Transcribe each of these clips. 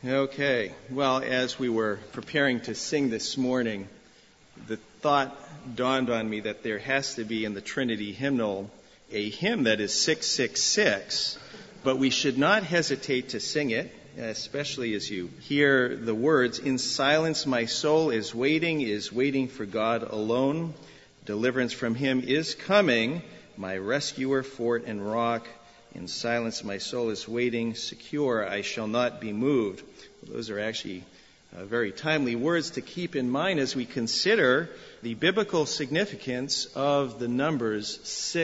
Okay. Well, as we were preparing to sing this morning, the thought dawned on me that there has to be in the Trinity hymnal a hymn that is 666, but we should not hesitate to sing it, especially as you hear the words, "In silence my soul is waiting for God alone. Deliverance from him is coming, my rescuer, fort and rock. In silence my soul is waiting, secure, I shall not be moved." Well, those are actually very timely words to keep in mind as we consider the biblical significance of the numbers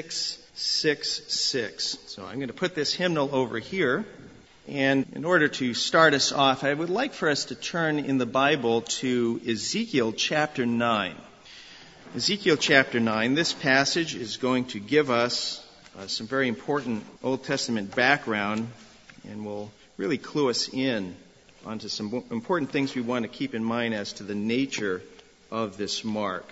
666. So I'm going to put this hymnal over here. And in order to start us off, I would like for us to turn in the Bible to Ezekiel chapter 9. Ezekiel chapter 9, this passage is going to give us some very important Old Testament background and will really clue us in onto some important things we want to keep in mind as to the nature of this mark.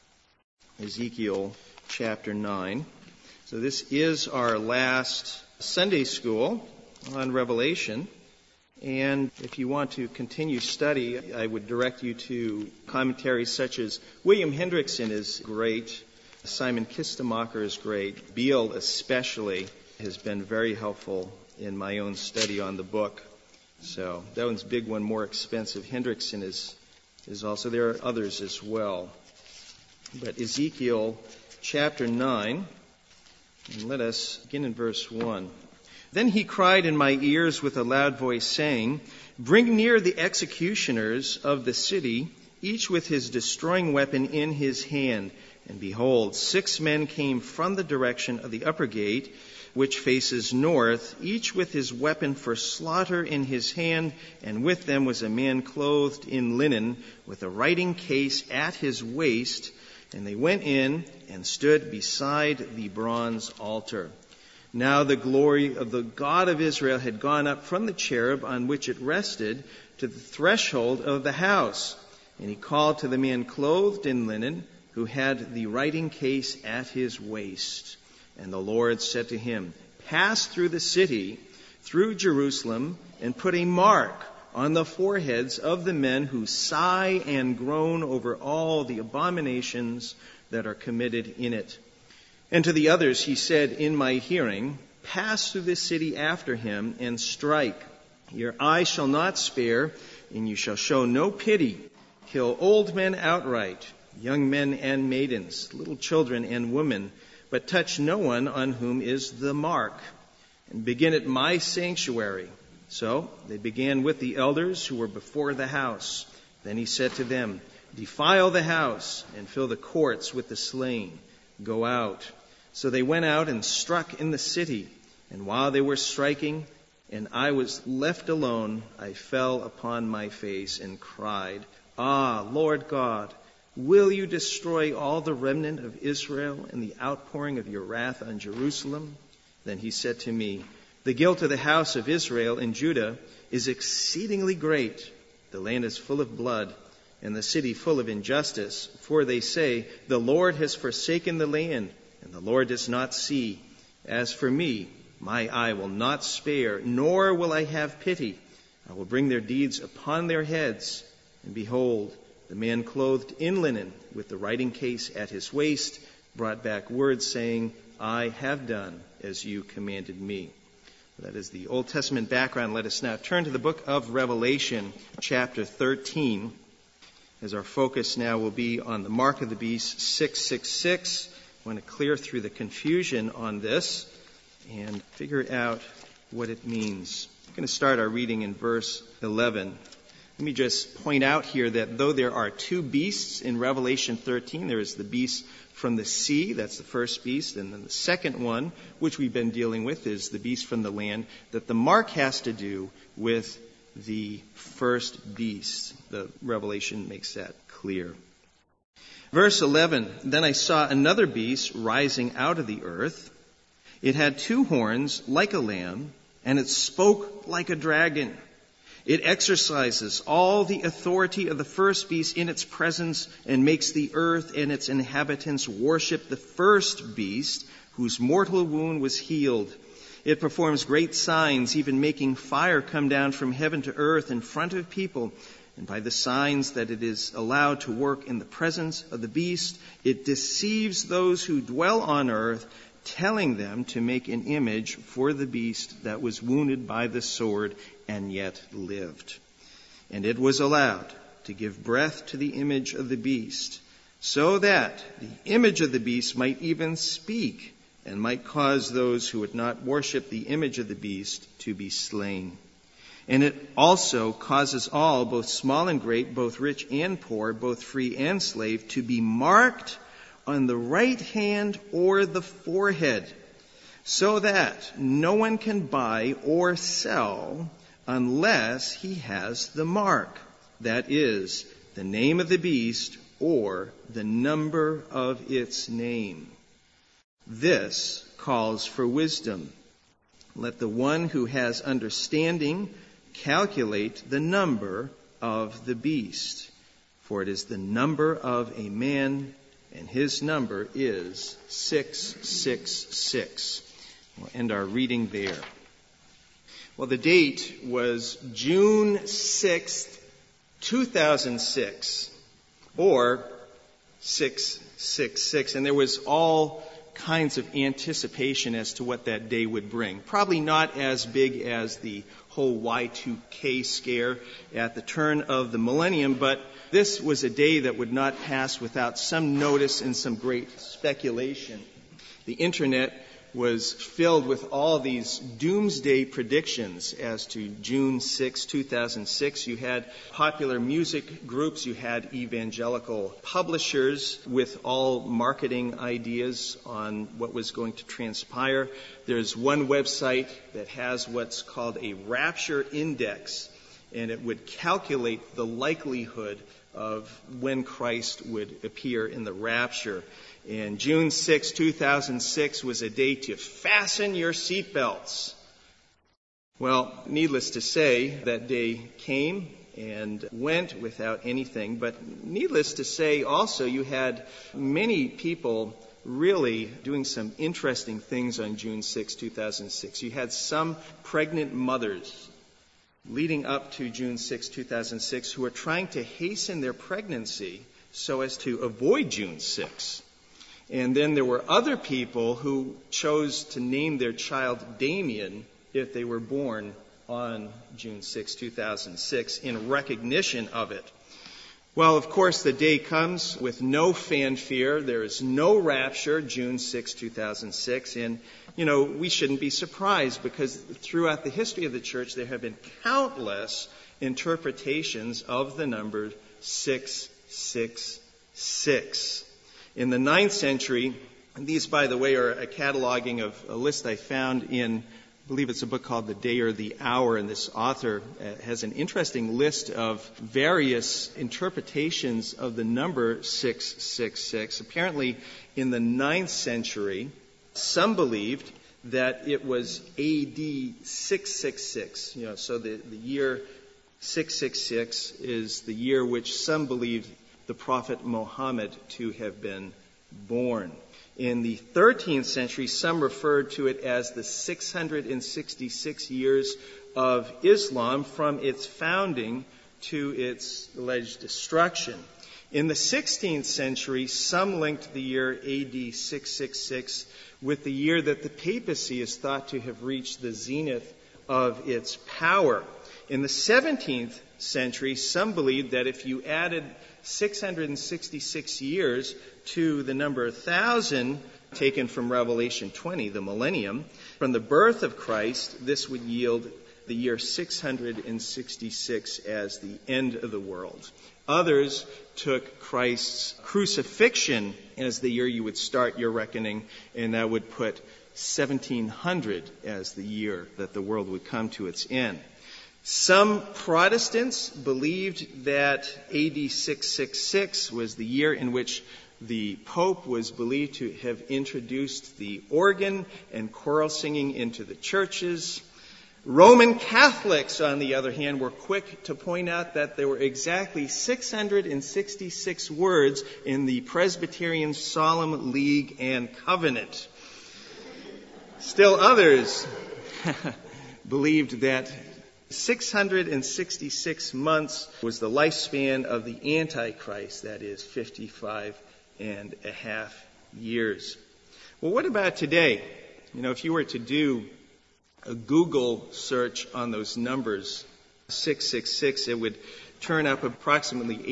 Ezekiel chapter 9. So this is our last Sunday school on Revelation. And if you want to continue study, I would direct you to commentaries such as William Hendrickson is great, Simon Kistemacher is great, Beale especially has been very helpful in my own study on the book. So that one's a big one, more expensive. Hendrickson is also, there are others as well. But Ezekiel chapter 9, and let us begin in verse 1. "Then he cried in my ears with a loud voice, saying, Bring near the executioners of the city, each with his destroying weapon in his hand. And behold, 6 men came from the direction of the upper gate, which faces north, each with his weapon for slaughter in his hand, and with them was a man clothed in linen, with a writing case at his waist. And they went in and stood beside the bronze altar. Now the glory of the God of Israel had gone up from the cherub on which it rested to the threshold of the house. And he called to the man clothed in linen, who had the writing case at his waist. And the Lord said to him, Pass through the city, through Jerusalem, and put a mark on the foreheads of the men who sigh and groan over all the abominations that are committed in it. And to the others he said in my hearing, Pass through the city after him and strike. Your eye shall not spare, and you shall show no pity. Kill old men outright, young men and maidens, little children and women, but touch no one on whom is the mark. And begin at my sanctuary. So they began with the elders who were before the house. Then he said to them, Defile the house and fill the courts with the slain. Go out. So they went out and struck in the city. And while they were striking, and I was left alone, I fell upon my face and cried, Ah, Lord God, will you destroy all the remnant of Israel and the outpouring of your wrath on Jerusalem? Then he said to me, The guilt of the house of Israel and Judah is exceedingly great. The land is full of blood, and the city full of injustice. For they say, The Lord has forsaken the land, and the Lord does not see. As for me, my eye will not spare, nor will I have pity. I will bring their deeds upon their heads. And behold, the man clothed in linen, with the writing case at his waist, brought back word saying, I have done as you commanded me. That is the Old Testament background. Let us now turn to the book of Revelation, chapter 13, as our focus now will be on the mark of the beast, 666. I want to clear through the confusion on this and figure out what it means. I'm going to start our reading in verse 11. Let me just point out here that though there are 2 beasts in Revelation 13, there is the beast from the sea, that's the first beast, and then the second one, which we've been dealing with, is the beast from the land, that the mark has to do with the first beast. The Revelation makes that clear. Verse 11, Then I saw another beast rising out of the earth. It had 2 horns like a lamb, and it spoke like a dragon. It exercises all the authority of the first beast in its presence and makes the earth and its inhabitants worship the first beast whose mortal wound was healed. It performs great signs, even making fire come down from heaven to earth in front of people. And by the signs that it is allowed to work in the presence of the beast, it deceives those who dwell on earth, telling them to make an image for the beast that was wounded by the sword and yet lived. And it was allowed to give breath to the image of the beast, so that the image of the beast might even speak and might cause those who would not worship the image of the beast to be slain. And it also causes all, both small and great, both rich and poor, both free and slave, to be marked on the right hand or the forehead, so that no one can buy or sell unless he has the mark, that is, the name of the beast or the number of its name. This calls for wisdom. Let the one who has understanding calculate the number of the beast, for it is the number of a man, and his number is 666. We'll end our reading there. Well, the date was June 6th, 2006, or 666, and there was all kinds of anticipation as to what that day would bring. Probably not as big as the whole Y2K scare at the turn of the millennium, but this was a day that would not pass without some notice and some great speculation. The internet was filled with all these doomsday predictions as to June 6, 2006. You had popular music groups, you had evangelical publishers with all marketing ideas on what was going to transpire. There's one website that has what's called a rapture index, and it would calculate the likelihood of when Christ would appear in the rapture. And June 6, 2006 was a day to fasten your seatbelts. Well, needless to say, that day came and went without anything. But needless to say, also, you had many people really doing some interesting things on June 6, 2006. You had some pregnant mothers leading up to June 6, 2006 who were trying to hasten their pregnancy so as to avoid June 6. And then there were other people who chose to name their child Damien if they were born on June 6, 2006 in recognition of it. Well, of course, the day comes with no fanfare. There is no rapture, June 6, 2006. And, we shouldn't be surprised because throughout the history of the church, there have been countless interpretations of the number 666. In the 9th century, and these, by the way, are a cataloging of a list I found in, I believe it's a book called The Day or the Hour, and this author has an interesting list of various interpretations of the number 666. Apparently, in the 9th century, some believed that it was AD 666. So the year 666 is the year which some believed the Prophet Muhammad to have been born. In the 13th century, some referred to it as the 666 years of Islam from its founding to its alleged destruction. In the 16th century, some linked the year AD 666 with the year that the papacy is thought to have reached the zenith of its power. In the 17th century, some believed that if you added 666 years to the number 1,000 taken from Revelation 20, the millennium, from the birth of Christ, this would yield the year 666 as the end of the world. Others took Christ's crucifixion as the year you would start your reckoning, and that would put 1700 as the year that the world would come to its end. Some Protestants believed that AD 666 was the year in which the Pope was believed to have introduced the organ and choral singing into the churches. Roman Catholics, on the other hand, were quick to point out that there were exactly 666 words in the Presbyterian Solemn League and Covenant. Still others believed that 666 months was the lifespan of the Antichrist, that is 55 and a half years. Well, what about today? If you were to do a Google search on those numbers, 666, it would turn up approximately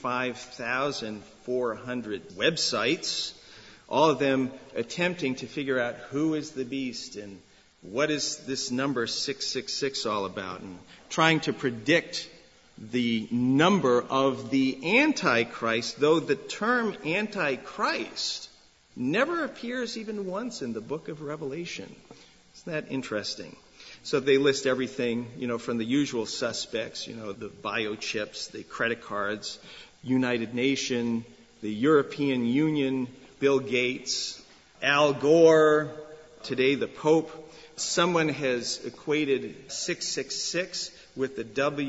85,400 websites, all of them attempting to figure out who is the beast and what is this number 666 all about, and trying to predict the number of the Antichrist, though the term Antichrist never appears even once in the book of Revelation. Isn't that interesting? So they list everything, from the usual suspects, the biochips, the credit cards, United Nation, the European Union, Bill Gates, Al Gore, today the Pope. Someone has equated 666 with the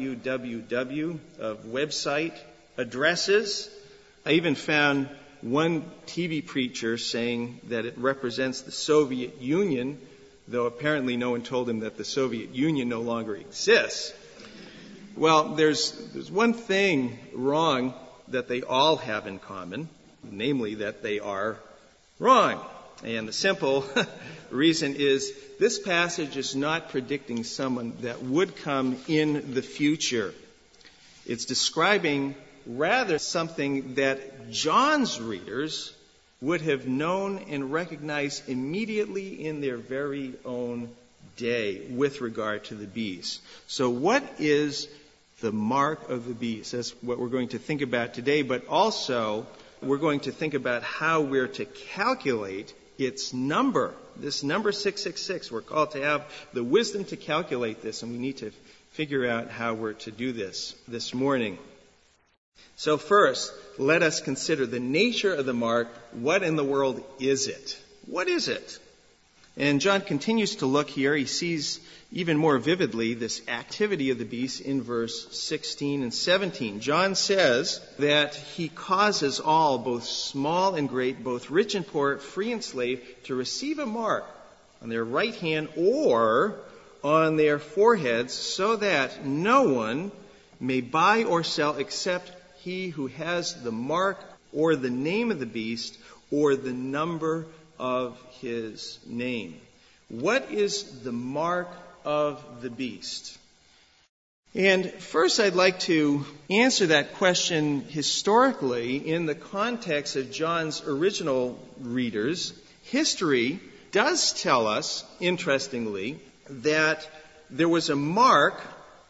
www of website addresses. I even found one TV preacher saying that it represents the Soviet Union, though apparently no one told him that the Soviet Union no longer exists. Well, there's one thing wrong that they all have in common, namely that they are wrong. And the simple reason is this passage is not predicting someone that would come in the future. It's describing rather something that John's readers would have known and recognized immediately in their very own day with regard to the beast. So what is the mark of the beast? That's what we're going to think about today, but also we're going to think about how we're to calculate its number. This number 666, we're called to have the wisdom to calculate this, and we need to figure out how we're to do this morning. So first, let us consider the nature of the mark. What in the world is it? What is it? And John continues to look here. He sees even more vividly this activity of the beast in verse 16 and 17. John says that he causes all, both small and great, both rich and poor, free and slave, to receive a mark on their right hand or on their foreheads, so that no one may buy or sell except he who has the mark or the name of the beast or the number of his name. What is the mark of the beast? And first I'd like to answer that question historically in the context of John's original readers. History does tell us, interestingly, that there was a mark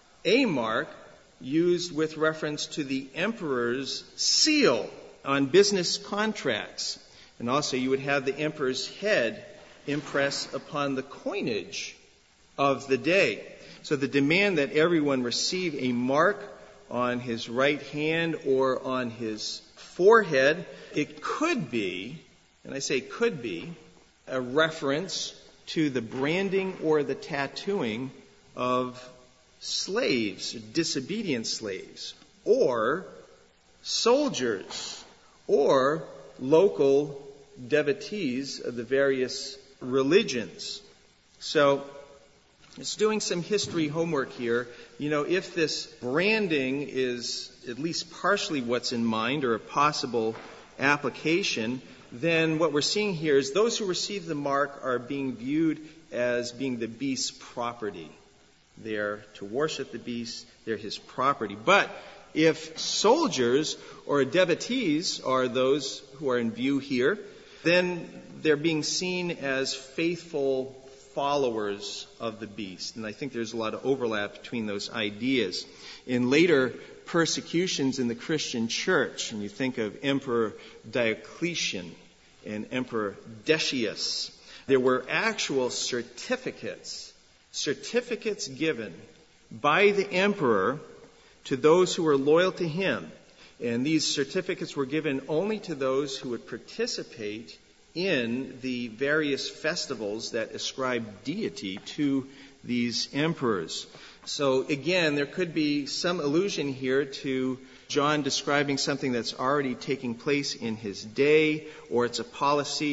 used with reference to the emperor's seal on business contracts. And also you would have the emperor's head impressed upon the coinage of the day. So the demand that everyone receive a mark on his right hand or on his forehead, it could be, and I say could be, a reference to the branding or the tattooing of slaves, disobedient slaves, or soldiers, or local devotees of the various religions. So, it's doing some history homework here. If this branding is at least partially what's in mind or a possible application, then what we're seeing here is those who receive the mark are being viewed as being the beast's property. They're to worship the beast, they're his property. But if soldiers or devotees are those who are in view here, then they're being seen as faithful followers of the beast. And I think there's a lot of overlap between those ideas. In later persecutions in the Christian church, and you think of Emperor Diocletian and Emperor Decius, there were actual certificates given by the emperor to those who were loyal to him. And these certificates were given only to those who would participate in the various festivals that ascribe deity to these emperors. So again, there could be some allusion here to John describing something that's already taking place in his day, or it's a policy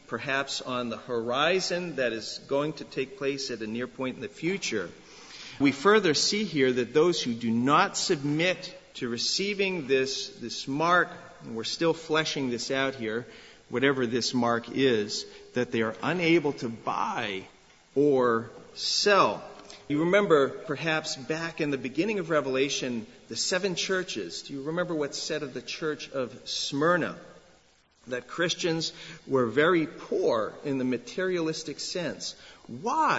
perhaps on the horizon that is going to take place at a near point in the future. We further see here that those who do not submit to receiving this mark, and we're still fleshing this out here, whatever this mark is, that they are unable to buy or sell. You remember perhaps back in the beginning of Revelation, the 7 churches. Do you remember what's said of the church of Smyrna? That Christians were very poor in the materialistic sense. Why?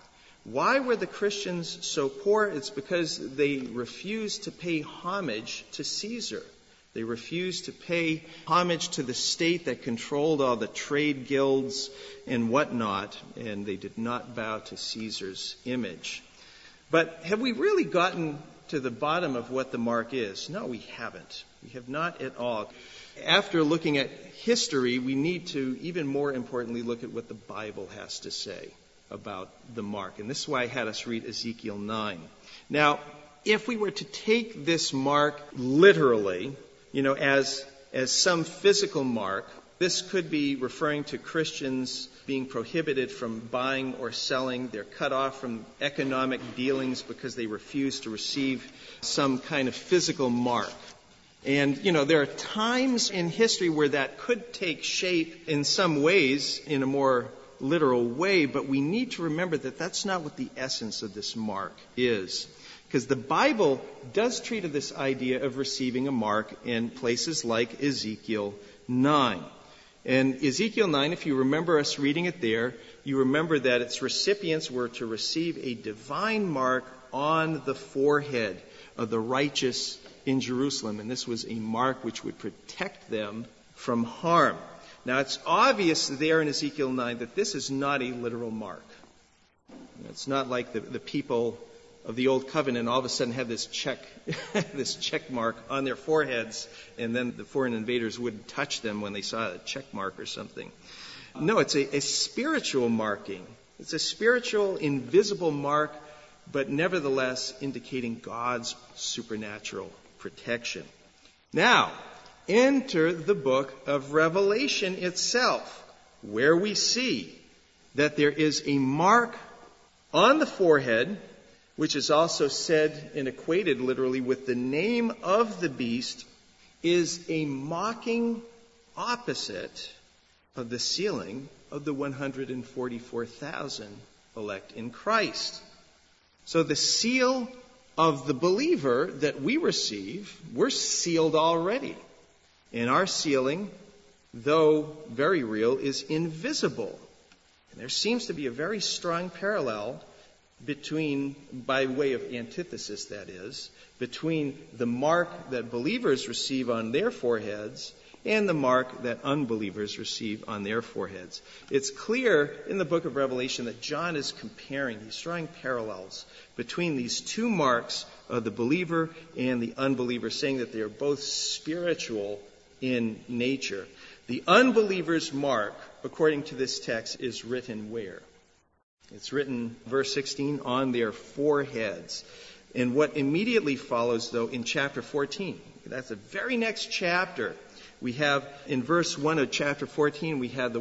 Why were the Christians so poor? It's because they refused to pay homage to Caesar. They refused to pay homage to the state that controlled all the trade guilds and whatnot, and they did not bow to Caesar's image. But have we really gotten to the bottom of what the mark is? No, we haven't. We have not at all. After looking at history, we need to, even more importantly, look at what the Bible has to say about the mark. And this is why I had us read Ezekiel 9. Now, if we were to take this mark literally, as some physical mark, this could be referring to Christians being prohibited from buying or selling. They're cut off from economic dealings because they refuse to receive some kind of physical mark. And, there are times in history where that could take shape in some ways in a more literal way, but we need to remember that that's not what the essence of this mark is. Because the Bible does treat of this idea of receiving a mark in places like Ezekiel 9. And Ezekiel 9, if you remember us reading it there, you remember that its recipients were to receive a divine mark on the forehead of the righteous in Jerusalem. And this was a mark which would protect them from harm. Now, it's obvious there in Ezekiel 9 that this is not a literal mark. It's not like the people of the Old Covenant all of a sudden have this check mark on their foreheads, and then the foreign invaders wouldn't touch them when they saw a check mark or something. No, it's a spiritual marking. It's a spiritual, invisible mark, but nevertheless indicating God's supernatural protection. Now, enter the book of Revelation itself, where we see that there is a mark on the forehead, which is also said and equated literally with the name of the beast, is a mocking opposite of the sealing of the 144,000 elect in Christ. So the seal of the believer that we receive, we're sealed already. And our sealing, though very real, is invisible. And there seems to be a very strong parallel between, by way of antithesis that is, between the mark that believers receive on their foreheads and the mark that unbelievers receive on their foreheads. It's clear in the book of Revelation that John is comparing, he's drawing parallels between these two marks of the believer and the unbeliever, saying that they are both spiritual in nature. The unbeliever's mark, according to this text, is written where? It's written, verse 16, on their foreheads. And what immediately follows, though, in chapter 14, that's the very next chapter. We have, in verse 1 of chapter 14, we have the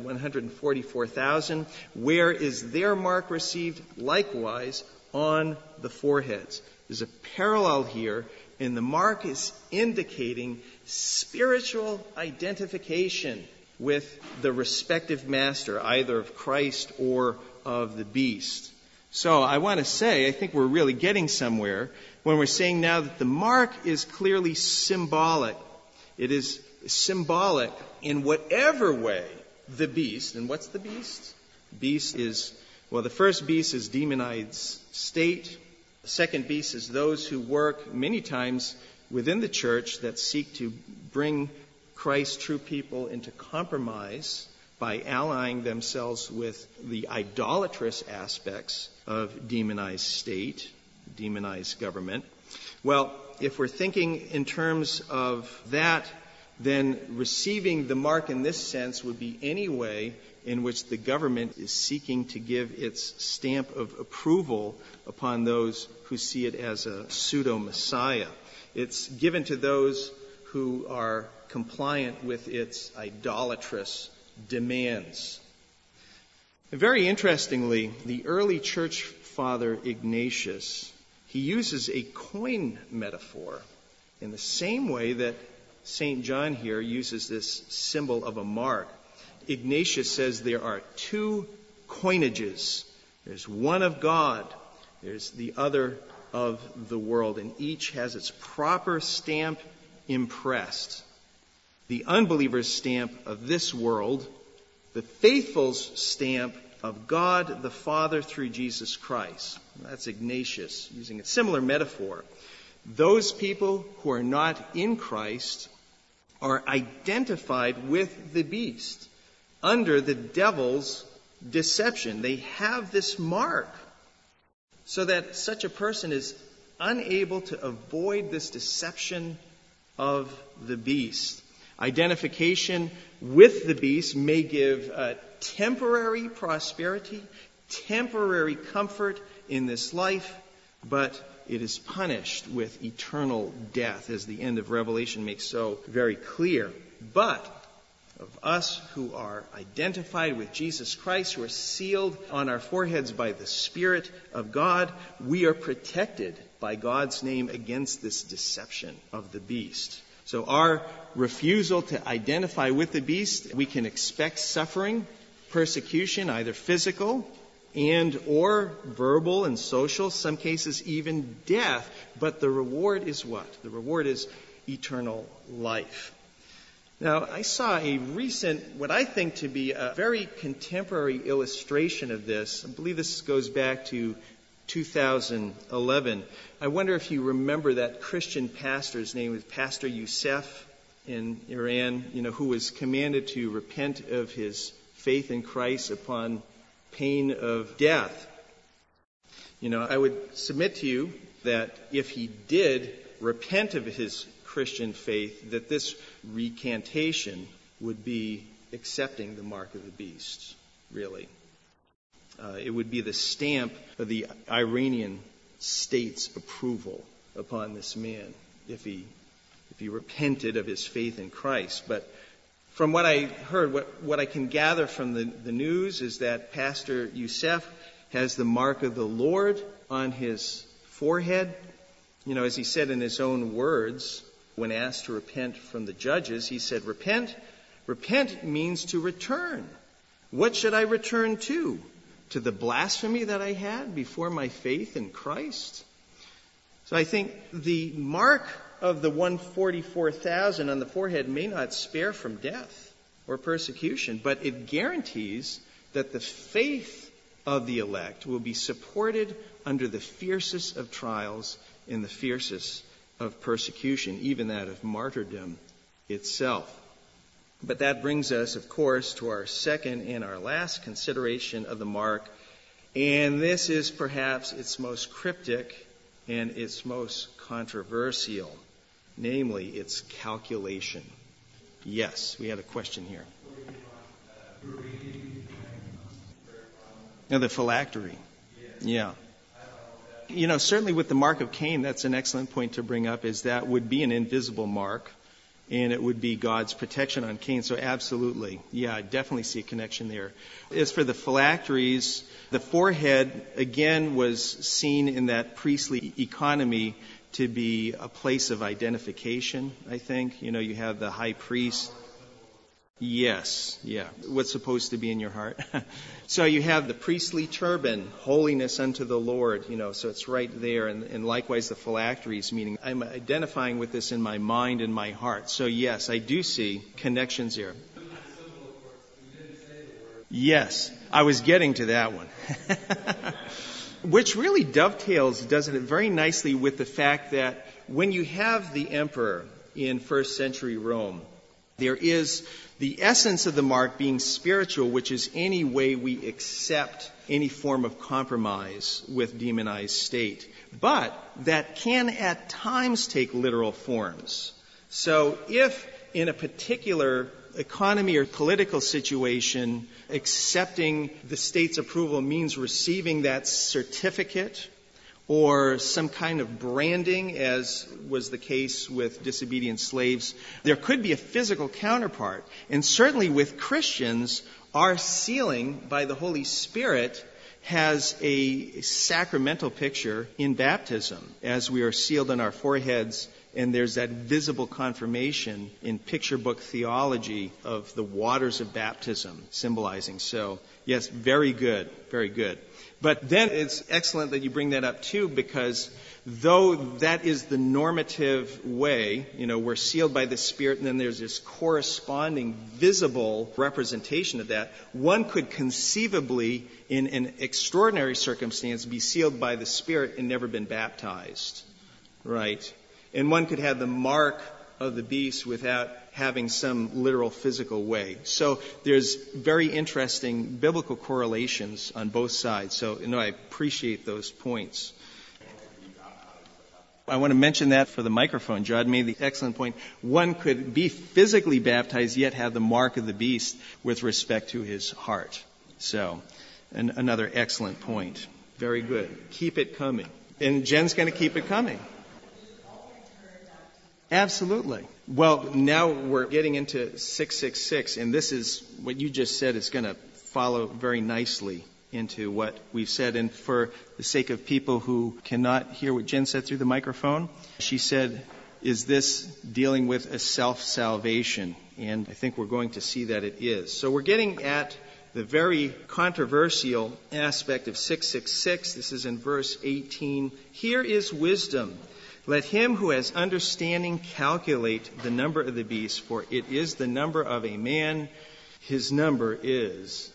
144,000. Where is their mark received? Likewise, on the foreheads. There's a parallel here, and the mark is indicating spiritual identification with the respective master, either of Christ or of the beast. So I want to say, I think we're really getting somewhere when we're saying now that the mark is clearly symbolic. It is symbolic in whatever way the beast, and what's the beast? Beast is, well, the first beast is demonized state. The second beast is those who work many times within the church that seek to bring Christ's true people into compromise by allying themselves with the idolatrous aspects of demonized state, demonized government. Well, if we're thinking in terms of that, then receiving the mark in this sense would be any way in which the government is seeking to give its stamp of approval upon those who see it as a pseudo-Messiah. It's given to those who are compliant with its idolatrous demands. Very interestingly, the early church father Ignatius, he uses a coin metaphor in the same way that St. John here uses this symbol of a mark. Ignatius says there are two coinages. There's one of God, there's the other of the world, and each has its proper stamp impressed. The unbeliever's stamp of this world, the faithful's stamp of God the Father through Jesus Christ. That's Ignatius using a similar metaphor. Those people who are not in Christ are identified with the beast under the devil's deception. They have this mark so that such a person is unable to avoid this deception of the beast. Identification with the beast may give temporary prosperity, temporary comfort in this life, but it is punished with eternal death, as the end of Revelation makes so very clear. But of us who are identified with Jesus Christ, who are sealed on our foreheads by the Spirit of God, we are protected by God's name against this deception of the beast. So our refusal to identify with the beast, we can expect suffering, persecution, either physical and or verbal and social, some cases even death. But the reward is what? The reward is eternal life. Now, I saw a recent, what I think to be a very contemporary illustration of this. I believe this goes back to 2011. I wonder if you remember that Christian pastor's name was Pastor Youssef in Iran, who was commanded to repent of his faith in Christ upon pain of death. I would submit to you that if he did repent of his Christian faith, that this recantation would be accepting the mark of the beast, really. It would be the stamp of the Iranian state's approval upon this man if he repented of his faith in Christ. But from what I heard, what I can gather from the news is that Pastor Youssef has the mark of the Lord on his forehead. As he said in his own words, when asked to repent from the judges, he said, repent means to return. What should I return to? To the blasphemy that I had before my faith in Christ? So I think the mark of the 144,000 on the forehead may not spare from death or persecution, but it guarantees that the faith of the elect will be supported under the fiercest of trials and the fiercest of persecution, even that of martyrdom itself. But that brings us, of course, to our second and our last consideration of the mark, and this is perhaps its most cryptic and its most controversial, namely its calculation. Yes, we had a question here. Now, the phylactery. Yeah. Certainly with the mark of Cain, that's an excellent point to bring up, is that would be an invisible mark, and it would be God's protection on Cain. So absolutely, I definitely see a connection there. As for the phylacteries, the forehead, again, was seen in that priestly economy to be a place of identification, I think. You have the high priest. Yes, what's supposed to be in your heart. So you have the priestly turban, holiness unto the Lord, so it's right there. And likewise the phylacteries, meaning I'm identifying with this in my mind and my heart. So yes, I do see connections here. Yes, I was getting to that one. Which really dovetails, doesn't it, very nicely with the fact that when you have the emperor in first century Rome, there is the essence of the mark being spiritual, which is any way we accept any form of compromise with demonized state. But that can at times take literal forms. So if in a particular economy or political situation, accepting the state's approval means receiving that certificate or some kind of branding, as was the case with disobedient slaves, there could be a physical counterpart. And certainly with Christians, Our sealing by the Holy Spirit has a sacramental picture in baptism, as we are sealed on our foreheads, and there's that visible confirmation in picture book theology of the waters of baptism symbolizing. So, yes, very good, very good. But then it's excellent that you bring that up too, because though that is the normative way, we're sealed by the Spirit, and then there's this corresponding visible representation of that, one could conceivably, in an extraordinary circumstance, be sealed by the Spirit and never been baptized. Right? And one could have the mark of the beast without having some literal physical way. So there's very interesting biblical correlations on both sides. So, I appreciate those points. I want to mention that for the microphone. Judd made the excellent point. One could be physically baptized yet have the mark of the beast with respect to his heart. So, another excellent point. Very good. Keep it coming. And Jen's going to keep it coming. Absolutely. Well, now we're getting into 666, and this is what you just said is going to follow very nicely into what we've said. And for the sake of people who cannot hear what Jen said through the microphone, she said, is this dealing with a self-salvation? And I think we're going to see that it is. So we're getting at the very controversial aspect of 666. This is in verse 18. Here is wisdom. Let him who has understanding calculate the number of the beast, for it is the number of a man. His number is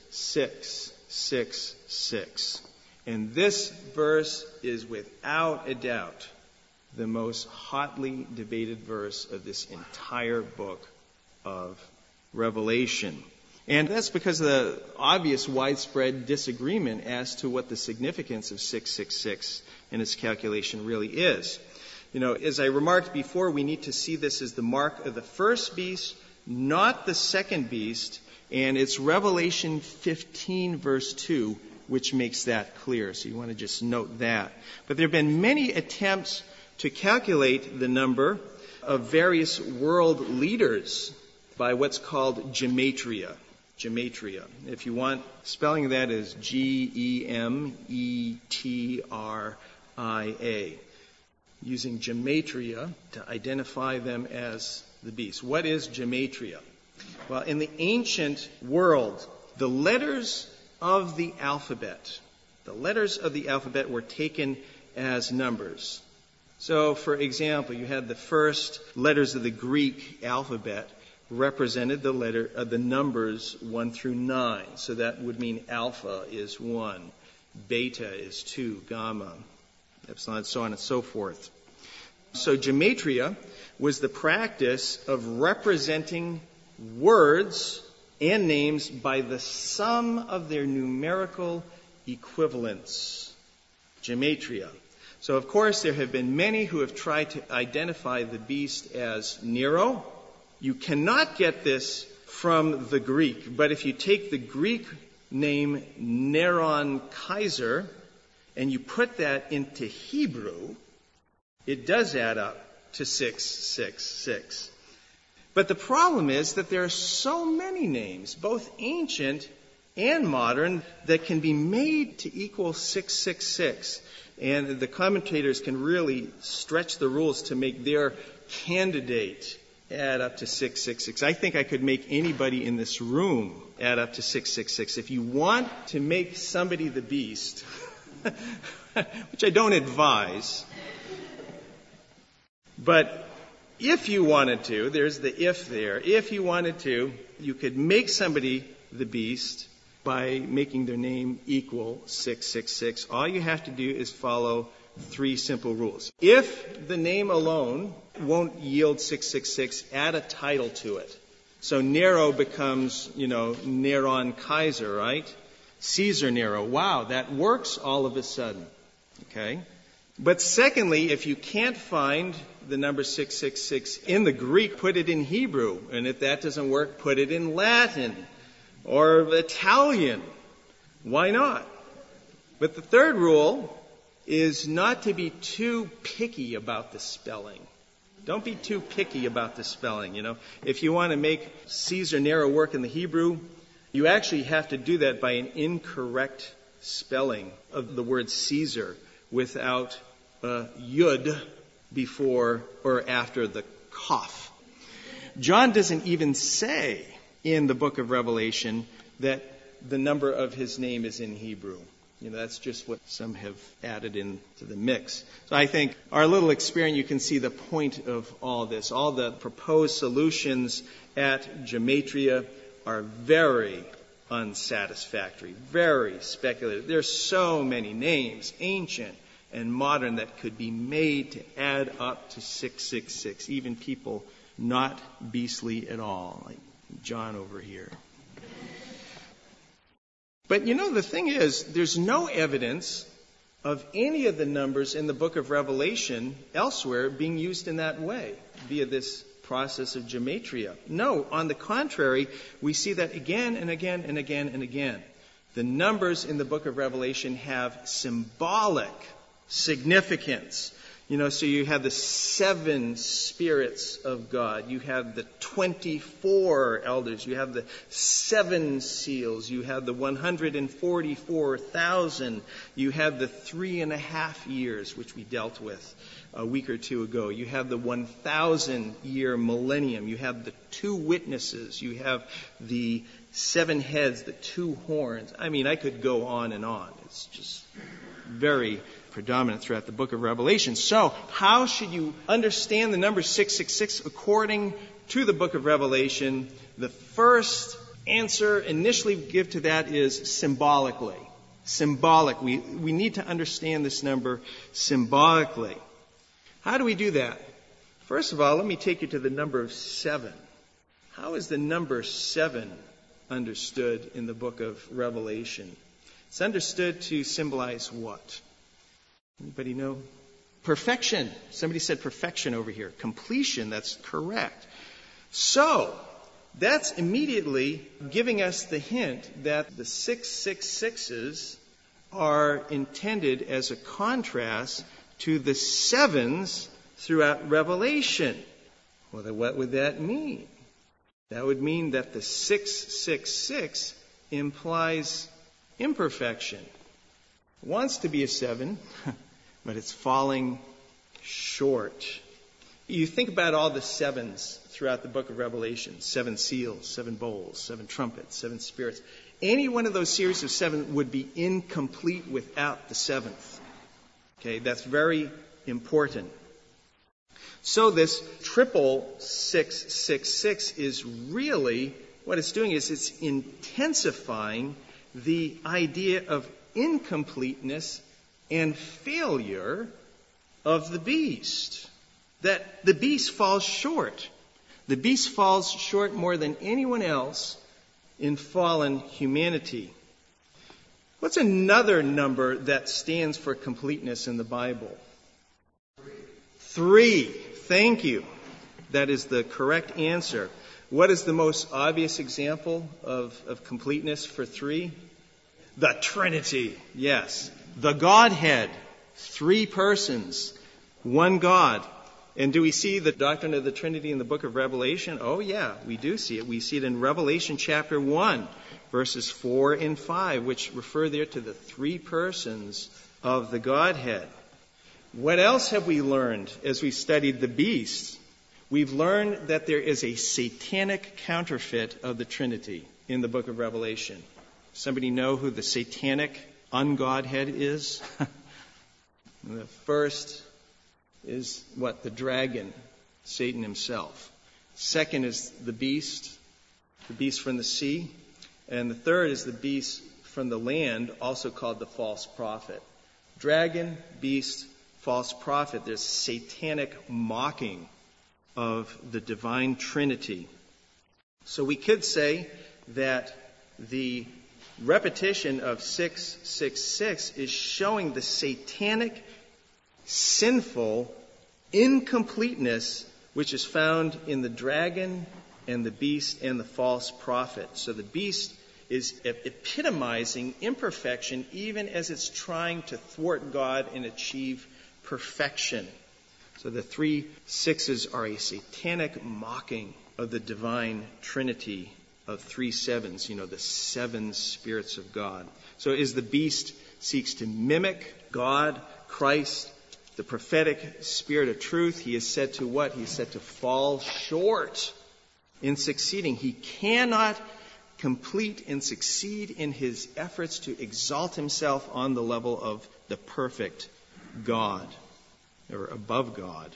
666. And this verse is without a doubt the most hotly debated verse of this entire book of Revelation. And that's because of the obvious widespread disagreement as to what the significance of 666 and its calculation really is. As I remarked before, we need to see this as the mark of the first beast, not the second beast, and it's Revelation 15, verse 2, which makes that clear. So you want to just note that. But there have been many attempts to calculate the number of various world leaders by what's called gematria. Gematria. If you want, spelling of that is Gemetria. Using gematria to identify them as the beast. What is gematria? Well, in the ancient world, the letters of the alphabet were taken as numbers. So, for example, you had the first letters of the Greek alphabet represented the numbers 1 through 9. So that would mean alpha is 1, beta is 2, gamma, epsilon, so on and so forth. So gematria was the practice of representing words and names by the sum of their numerical equivalents. Gematria. So, of course, there have been many who have tried to identify the beast as Nero. You cannot get this from the Greek, but if you take the Greek name Neron Kaiser and you put that into Hebrew, it does add up to 666. But the problem is that there are so many names, both ancient and modern, that can be made to equal 666. And the commentators can really stretch the rules to make their candidate add up to 666. I think I could make anybody in this room add up to 666. If you want to make somebody the beast, which I don't advise, but if you wanted to, there's the if there, if you wanted to, you could make somebody the beast by making their name equal 666. All you have to do is follow 3 simple rules. If the name alone won't yield 666, add a title to it. So Nero becomes, Neron Kaiser, right? Caesar Nero. Wow, that works all of a sudden. Okay? But secondly, if you can't find the number 666 in the Greek, put it in Hebrew. And if that doesn't work, put it in Latin or Italian. Why not? But the third rule is not to be too picky about the spelling. Don't be too picky about the spelling, If you want to make Caesar Nero work in the Hebrew, You actually have to do that by an incorrect spelling of the word Caesar without a yud before or after the kaf. John doesn't even say in the book of Revelation that the number of his name is in Hebrew. That's just what some have added into the mix. So I think our little experiment, you can see the point of all this. All the proposed solutions at Gematria are very unsatisfactory, very speculative. There's so many names, ancient and modern, that could be made to add up to 666, even people not beastly at all, like John over here. But the thing is, there's no evidence of any of the numbers in the book of Revelation elsewhere being used in that way, via this process of gematria. No, on the contrary, we see that again and again and again and again. The numbers in the book of Revelation have symbolic significance. So you have the 7 spirits of God. You have the 24 elders. You have the 7 seals. You have the 144,000. You have the 3.5 years, which we dealt with a week or two ago. You have the 1,000-year millennium. You have the 2 witnesses. You have the 7 heads, the 2 horns. I could go on and on. It's just very predominant throughout the book of Revelation. So, how should you understand the number 666 according to the book of Revelation? The first answer initially we give to that is symbolically. Symbolic. We need to understand this number symbolically. How do we do that? First of all, let me take you to the number of 7. How is the number 7 understood in the book of Revelation? It's understood to symbolize what? Anybody know? Perfection. Somebody said perfection over here. Completion. That's correct. So, that's immediately giving us the hint that the 666s are intended as a contrast to the 7s throughout Revelation. Well, then what would that mean? That would mean that the 666 implies imperfection. It wants to be a 7, but it's falling short. You think about all the 7s throughout the book of Revelation. 7 seals, 7 bowls, 7 trumpets, 7 spirits. Any one of those series of 7 would be incomplete without the 7th. Okay, that's very important. So this triple 666 is really, what it's doing is it's intensifying the idea of incompleteness and failure of the beast. That the beast falls short. The beast falls short more than anyone else in fallen humanity. What's another number that stands for completeness in the Bible? 3. Thank you. That is the correct answer. What is the most obvious example of completeness for 3? The Trinity. Yes. The Godhead. 3 persons. 1 God. And do we see the doctrine of the Trinity in the book of Revelation? Oh yeah, we do see it. We see it in Revelation chapter 1, verses 4 and 5, which refer there to the 3 persons of the Godhead. What else have we learned as we studied the beast? We've learned that there is a satanic counterfeit of the Trinity in the book of Revelation. Somebody know who the satanic ungodhead is? The first is what? The dragon, Satan himself. Second is the beast from the sea. And the third is the beast from the land, also called the false prophet. Dragon, beast, false prophet. There's satanic mocking of the divine Trinity. So we could say that the repetition of 666 is showing the satanic, sinful incompleteness which is found in the dragon and the beast and the false prophet. So the beast is epitomizing imperfection even as it's trying to thwart God and achieve perfection. So the 3 6s are a satanic mocking of the divine Trinity of 3 sevens, the 7 spirits of God. So as the beast seeks to mimic God, Christ, the prophetic spirit of truth, he is said to what? He is said to fall short in succeeding. He cannot complete and succeed in his efforts to exalt himself on the level of the perfect God, or above God.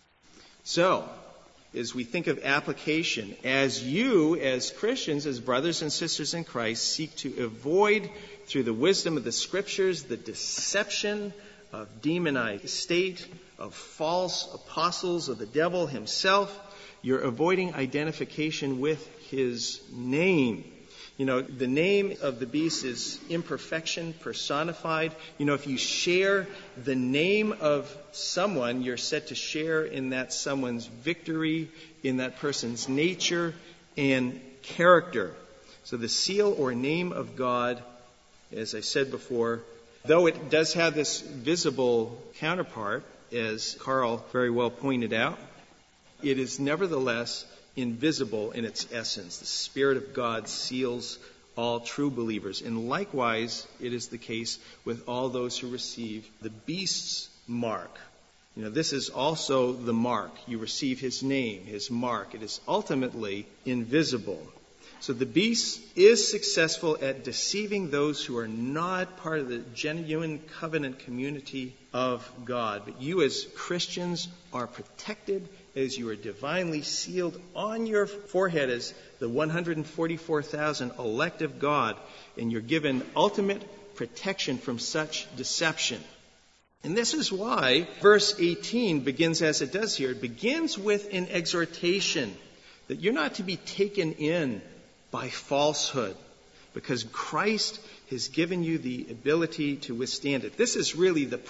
So, as we think of application, as you, as Christians, as brothers and sisters in Christ, seek to avoid, through the wisdom of the Scriptures, the deception of demonized state, of false apostles, of the devil himself, you're avoiding identification with his name. The name of the beast is imperfection personified. If you share the name of someone, you're set to share in that someone's victory, in that person's nature and character. So the seal or name of God, as I said before, though it does have this visible counterpart, as Carl very well pointed out, it is nevertheless invisible in its essence. The Spirit of God seals all true believers. And likewise, it is the case with all those who receive the beast's mark. This is also the mark. You receive his name, his mark. It is ultimately invisible. So the beast is successful at deceiving those who are not part of the genuine covenant community of God. But you as Christians are protected as you are divinely sealed on your forehead as the 144,000 elect of God, and you're given ultimate protection from such deception. And this is why verse 18 begins as it does here. It begins with an exhortation that you're not to be taken in by falsehood, because Christ has given you the ability to withstand it. This is really the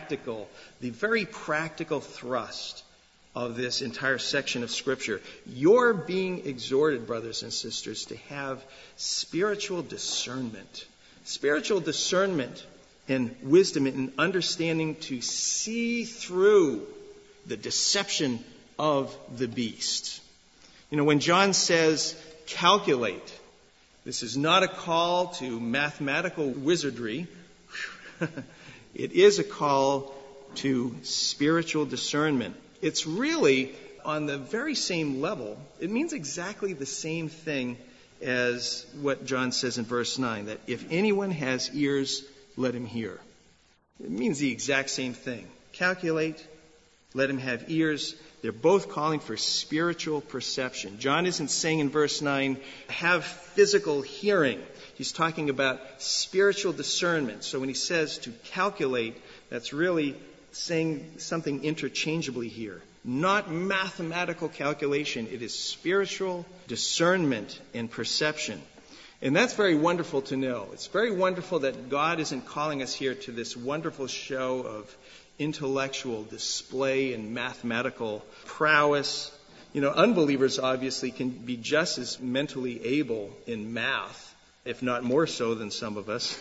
very practical thrust of this entire section of Scripture. You're being exhorted, brothers and sisters, to have spiritual discernment. Spiritual discernment and wisdom and understanding to see through the deception of the beast. When John says, calculate, this is not a call to mathematical wizardry. It is a call to spiritual discernment. It's really on the very same level. It means exactly the same thing as what John says in verse 9, that if anyone has ears, let him hear. It means the exact same thing. Calculate, let him have ears. They're both calling for spiritual perception. John isn't saying in verse 9, have physical hearing. He's talking about spiritual discernment. So when he says to calculate, that's really saying something interchangeably here. Not mathematical calculation. It is spiritual discernment and perception. And that's very wonderful to know. It's very wonderful that God isn't calling us here to this wonderful show of intellectual display and mathematical prowess. Unbelievers obviously can be just as mentally able in math, if not more so than some of us,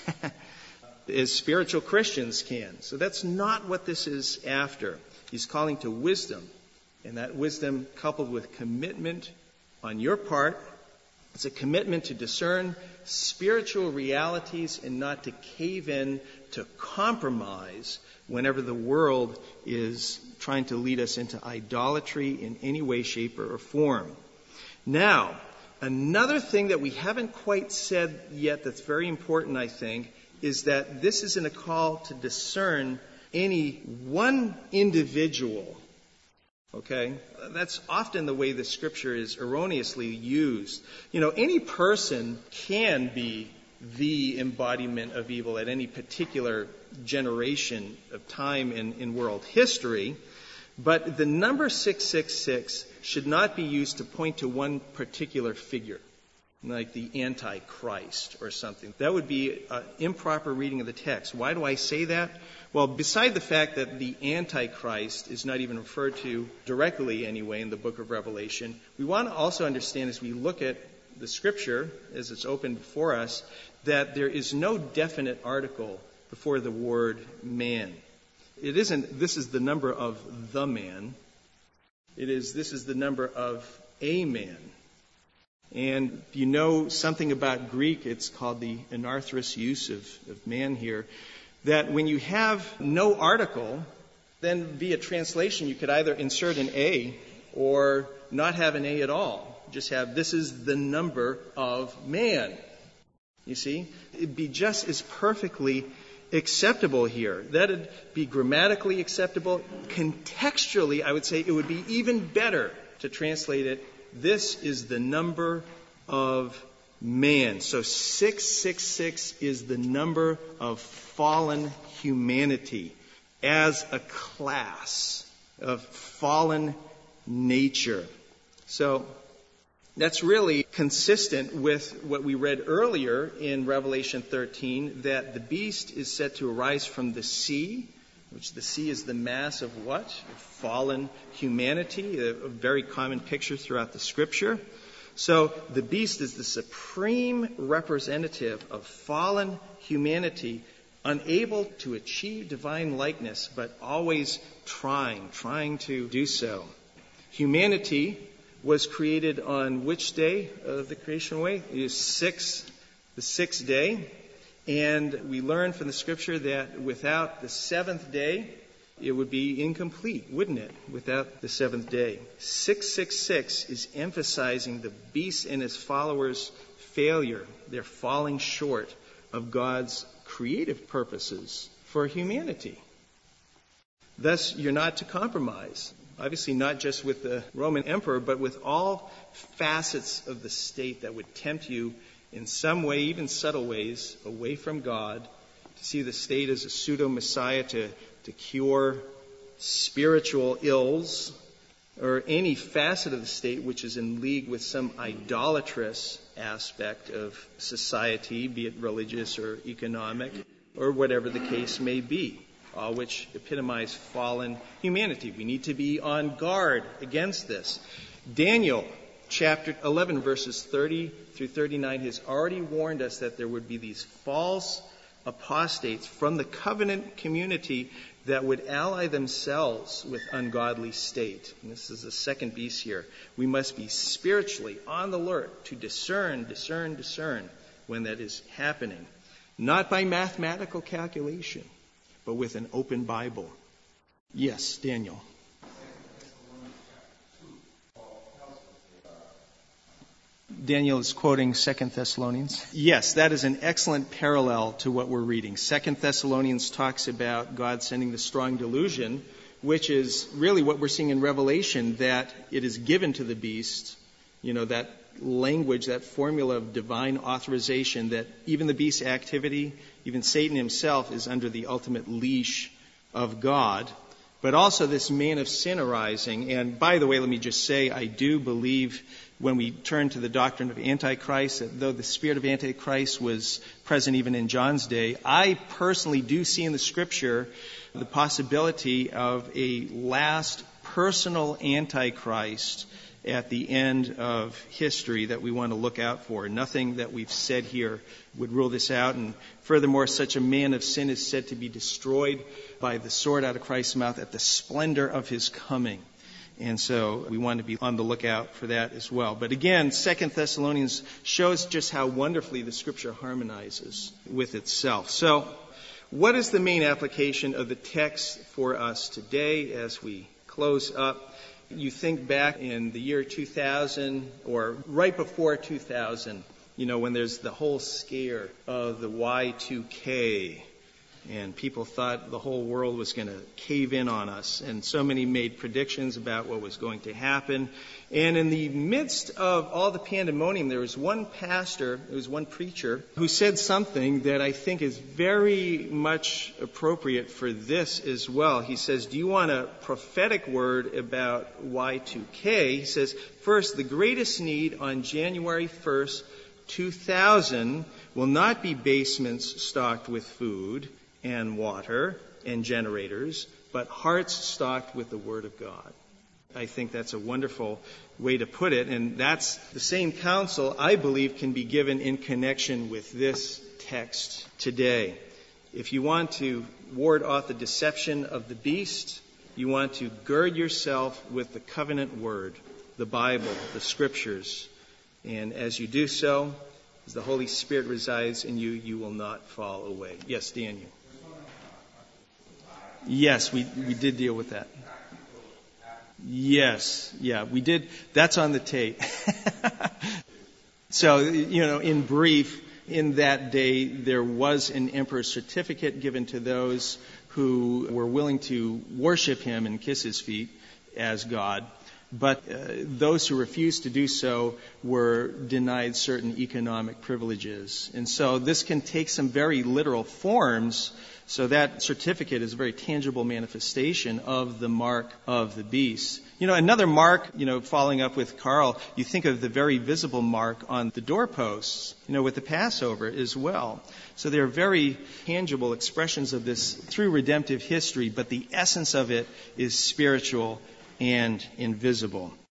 as spiritual Christians can. So that's not what this is after. He's calling to wisdom, and that wisdom coupled with commitment on your part. It's a commitment to discern spiritual realities and not to cave in to compromise whenever the world is trying to lead us into idolatry in any way, shape, or form. Now, another thing that we haven't quite said yet that's very important, I think, is that this isn't a call to discern any one individual. Okay? That's often the way the Scripture is erroneously used. Any person can be the embodiment of evil at any particular generation of time in world history, but the number 666 should not be used to point to one particular figure, like the Antichrist or something. That would be an improper reading of the text. Why do I say that? Well, beside the fact that the Antichrist is not even referred to directly anyway in the book of Revelation, we want to also understand as we look at the Scripture, as it's open before us, that there is no definite article before the word man. It isn't, this is the number of the man. This is the number of a man. And if you know something about Greek, it's called the anarthrous use of man here, that when you have no article, then via translation you could either insert an A or not have an A at all. Just have, this is the number of man. You see? It'd be just as perfectly acceptable here. That'd be grammatically acceptable. Contextually, I would say it would be even better to translate it, this is the number of man. So 666 is the number of fallen humanity as a class of fallen nature. So that's really consistent with what we read earlier in Revelation 13, that the beast is said to arise from the sea, which the sea is the mass of what? Of fallen humanity, a very common picture throughout the Scripture. So the beast is the supreme representative of fallen humanity, unable to achieve divine likeness, but always trying to do so. Humanity was created on which day of the creation way? It is the sixth day. And we learn from the Scripture that without the seventh day, it would be incomplete, wouldn't it, without the seventh day? 666 is emphasizing the beast and his followers' failure. They're falling short of God's creative purposes for humanity. Thus, you're not to compromise. Obviously, not just with the Roman emperor, but with all facets of the state that would tempt you in some way, even subtle ways, away from God, to see the state as a pseudo-messiah to cure spiritual ills, or any facet of the state which is in league with some idolatrous aspect of society, be it religious or economic, or whatever the case may be, all which epitomize fallen humanity. We need to be on guard against this. Daniel chapter 11, verses 30 through 39 has already warned us that there would be these false apostates from the covenant community that would ally themselves with ungodly state. And this is the second beast here. We must be spiritually on the alert to discern when that is happening. Not by mathematical calculation, but with an open Bible. Yes, Daniel. Daniel is quoting 2 Thessalonians. Yes, that is an excellent parallel to what we're reading. 2 Thessalonians talks about God sending the strong delusion, which is really what we're seeing in Revelation, that it is given to the beast, that language, that formula of divine authorization, that even the beast's activity, even Satan himself, is under the ultimate leash of God. But also this man of sin arising. And by the way, let me just say, I do believe when we turn to the doctrine of Antichrist, that though the spirit of Antichrist was present even in John's day, I personally do see in the Scripture the possibility of a last personal Antichrist at the end of history that we want to look out for. Nothing that we've said here would rule this out. And furthermore, such a man of sin is said to be destroyed by the sword out of Christ's mouth at the splendor of his coming. And so we want to be on the lookout for that as well. But again, 2 Thessalonians shows just how wonderfully the Scripture harmonizes with itself. So what is the main application of the text for us today as we close up? You think back in the year 2000 or right before 2000, when there's the whole scare of the Y2K, and people thought the whole world was going to cave in on us. And so many made predictions about what was going to happen. And in the midst of all the pandemonium, there was one pastor, there was one preacher, who said something that I think is very much appropriate for this as well. He says, do you want a prophetic word about Y2K? He says, first, the greatest need on January 1st, 2000 will not be basements stocked with food and water and generators, but hearts stocked with the Word of God. I think that's a wonderful way to put it, and that's the same counsel I believe can be given in connection with this text today. If you want to ward off the deception of the beast, you want to gird yourself with the covenant Word, the Bible, the Scriptures, And as you do so, as the Holy Spirit resides in you, you will not fall away. Yes, Daniel. Yes, we did deal with that. Yes, yeah, we did. That's on the tape. So, in brief, in that day, there was an emperor's certificate given to those who were willing to worship him and kiss his feet as God. But those who refused to do so were denied certain economic privileges. And so this can take some very literal forms. So that certificate is a very tangible manifestation of the mark of the beast. Another mark, following up with Carl, you think of the very visible mark on the doorposts, with the Passover as well. So there are very tangible expressions of this through redemptive history, but the essence of it is spiritual and invisible.